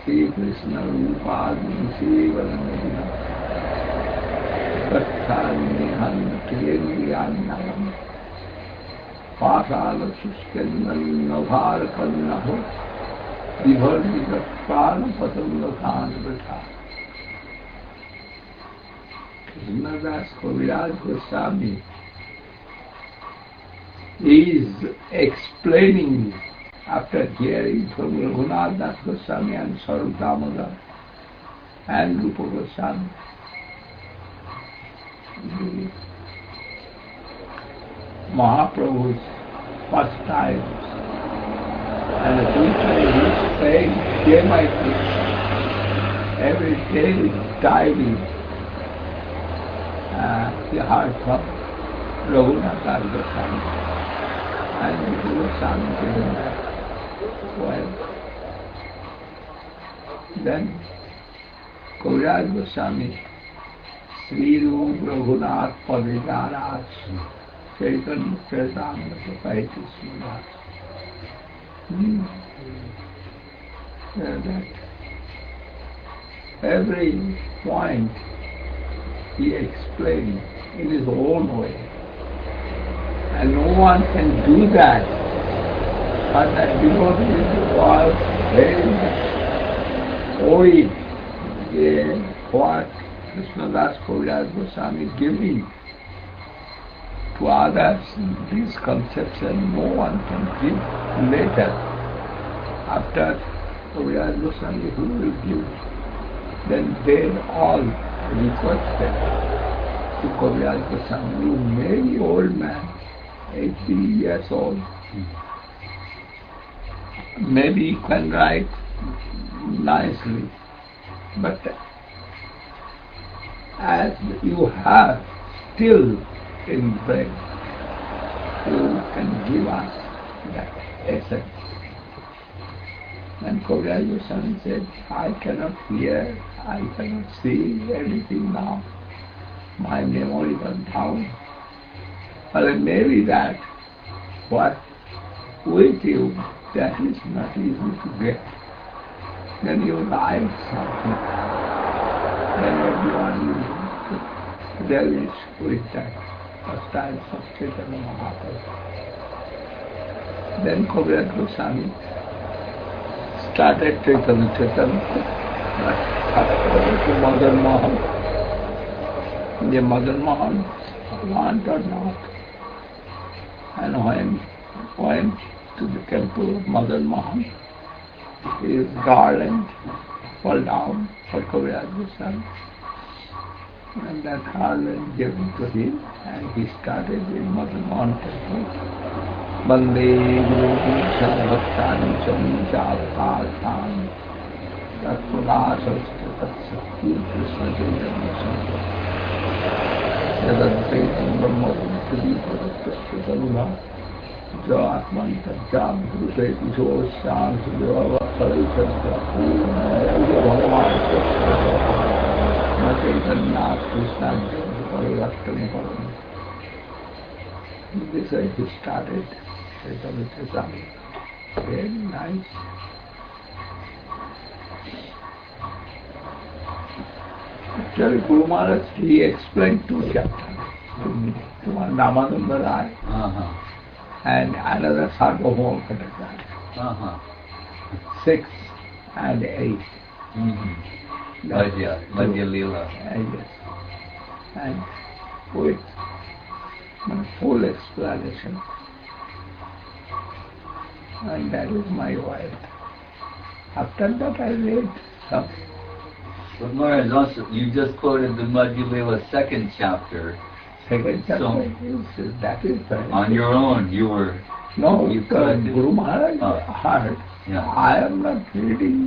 Sri Krishna Rupadam Sri Valanadina Katthanihan Kendriyanam Pasala Suskendam Navarakannaho Vibharvita Prana Patamlathan Vritha. Krishnadas Kaviraj Goswami is explaining after hearing from Raghunath Das Goswami and Sarup Damodar and Rupa Goswami. Mahaprabhu's first time, and the future is saying day by day, every day daily, he heard from Raghunath Das Goswami and Rupa Goswami giving that. Well, then Kaviraj Goswami, Sri Rup Raghunath Padidaras, Chaitanya Charitamrita Sahithi Sridas. That every point he explained in his own way. And no one can do that. But that devotee was very owing what Krishnadas Kaviraj Goswami giving to others this conception no one can give later. After Kaviraj Goswami who will give? Then they all requested to Kaviraj Goswami, you may be old man, 80 years old. Maybe you can write nicely, but as you have still in brain, you can give us that essence. And Kaviraj Goswami said, I cannot hear, I cannot see anything now. My memory was down. But maybe that what with you, that is not easy to get. Then you write something. Then everyone will relish with that styles of Chaitanya Mahaprabhu. Then Kaviraj Goswami started Chaitanya to Madan Mohan. The Madan Mohan want or not. And when went to the temple of Madan Mohan, his garland fell down for Kaviraj Goswami. And that garland given to him, and he started in Madan Mohan temple. Bande Guru Krishna Bhaktani Chamija Avtarthani Tatpradasasta Tatsakti Krishna Chaitanya Sangha Yadadvaitam Brahma Vittadi Padakrishna Saruna Jatman Tajam Gurute Kishosyan Sudeva Sarayasya Purna Bhagavan Chaitanya Krishna Parivartana Param. This way he started Chaitanya Charitamrita. Very nice. Actually, Guru Maharaj, he explained two chapters to me. One Ramananda Rai and another Sarvabhauma Bhattacharya. 6 and 8. Madhya Leela. Yes. And with full explanation. And that is my wife. After that I read some. But Maharaj, also, you just quoted the Madhya Leela second chapter. Second chapter, So, that is right. On your own, you were... No, you because could- Guru Maharaj heard. Yeah. I am not reading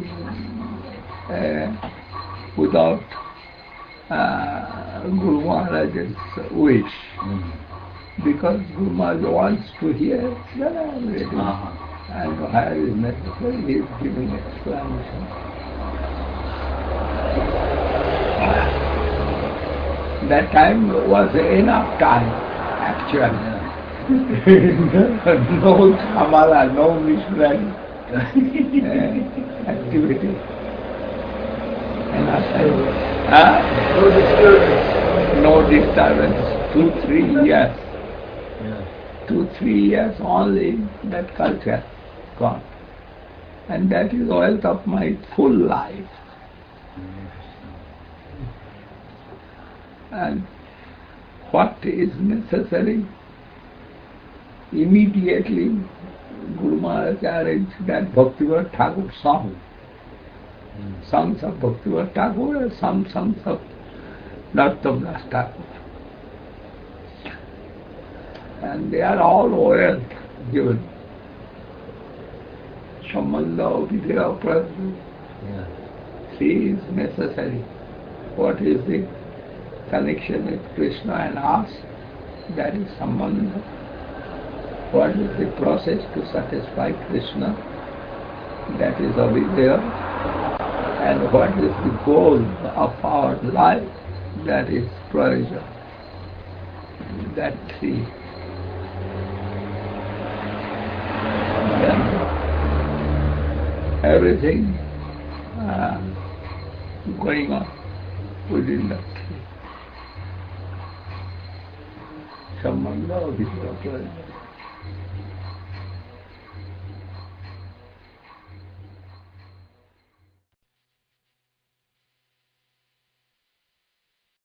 without Guru Maharaj's wish. Because Guru Maharaj wants to hear, then I am reading. And where is necessary, he is giving explanation. That time was enough time, actually. No Kamala, no missionary. At activity. And I said, no disturbance. No disturbance. 2-3 years. Yeah. 2-3 years only that culture gone. And that is the wealth of my full life. And what is necessary? Immediately Guru Maharaj arranged that Bhaktivinoda Thakur song. Songs of Bhaktivinoda Thakur and some songs of Narottam Das Thakur. And they are all wealth given. Sambandha Vidya Prabhu. See is necessary. What is the connection with Krishna and us? That is Sambandha. What is the process to satisfy Krishna? That is Avidya. And what is the goal of our life? That is Prayojan. That three. Then everything going on within that three. Sambandha Vidya Prayojan.